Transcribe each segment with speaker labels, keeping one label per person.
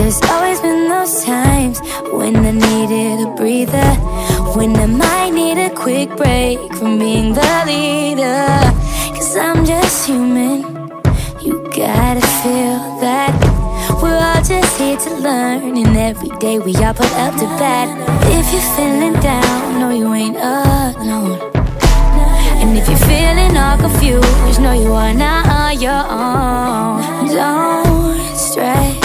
Speaker 1: There's always been those times when I needed a breather, when I might need a quick break from being the leader. Cause I'm just human, you gotta feel that. We're all just here to learn, and every day we all put up to bat. If you're feeling down, no you ain't alone. And if you're feeling all confused, no you are not on your own. Don't stress,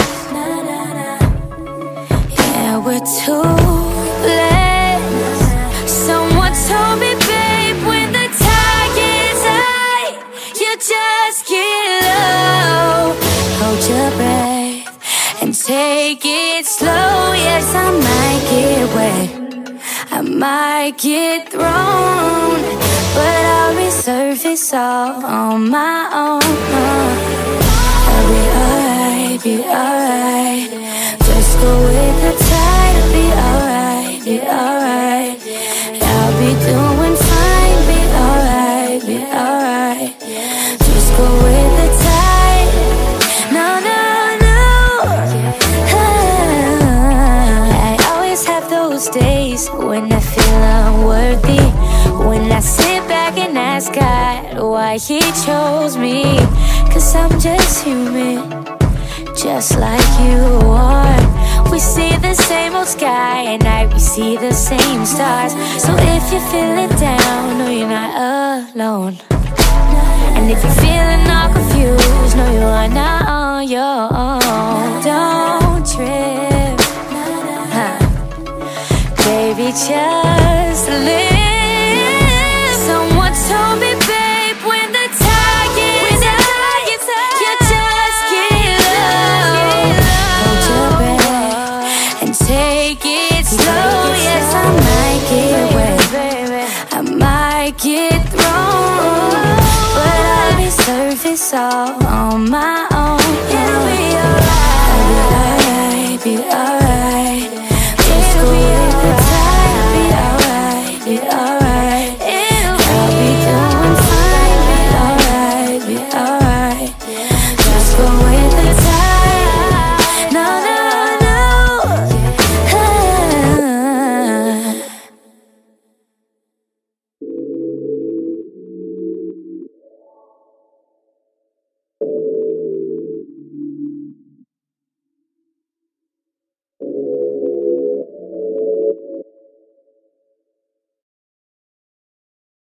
Speaker 1: yeah, we're too blessed. Someone told me, babe, when the tide gets high, you just get low. Hold your breath and take it slow. Yes, I might get wet, I might get thrown, but I'll resurface all on my own. I'll be alright, be alright. Just go with the tide. I'll be alright, be alright. I'll be doing fine, be alright, be alright. Just go with the tide. No, no, no. I always have those days when I feel unworthy, when I sit back and ask God why He chose me. Cause I'm just human, just like you are. We see the same old sky at night, we see the same stars. So if you're feeling down, no you're not alone. And if you're feeling all confused, no you are not on your own. Don't trip, baby, just live. Someone told me, babe, when the tide gets high, you just get low. Hold your breath and take it slow. Yes, I might get wet, I might get thrown, but I'll resurface all on my